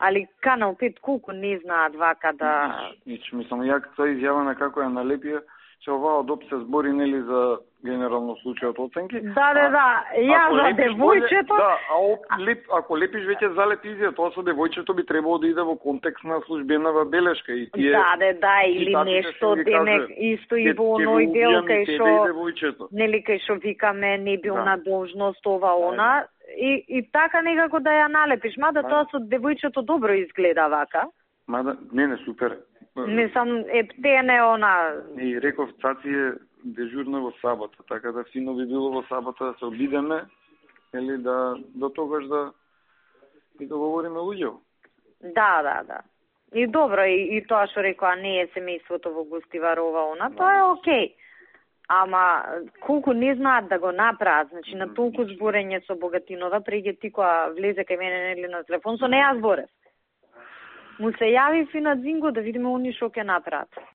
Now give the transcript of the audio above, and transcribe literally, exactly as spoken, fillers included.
Али Канал пет колку не знаат вака да... Ич, мислам, ја тоа изјавена како ја налепија, че оваа ОДОП се збори нели за генерално случајот оценки. Да, да, да, ја за девојчето... Да, а оп, леп, ако лепиш веќе за лепизија, тоа со девојчето би требало да иде во контекст на службенава белешка и тие... Да, да, да, или нешто, демек, исто и во оној дел кај шо... Нели кај шо викаме не бил да. На должност ова она... И, и така некако да ја налепиш, мада тоа со девојчето добро изгледа вака. Мада, не, не, супер. Мислам, ептене она... И реков, Цаци е дежурна во сабота, така да фино би било во сабота да се обидеме, или да до тогаш да и да говориме луѓе. Да, да, да. И добро, и, и тоа што рекоа, не е семејството во Густиварова, она, тоа е окей. Ама, колку не знаат да го направат, значи на толку зборење со Богатинова, преќе ти која влезе кај мене нели на телефон, со неа зборев. Му се јави Фина Дзинго да видиме они што ќе направат.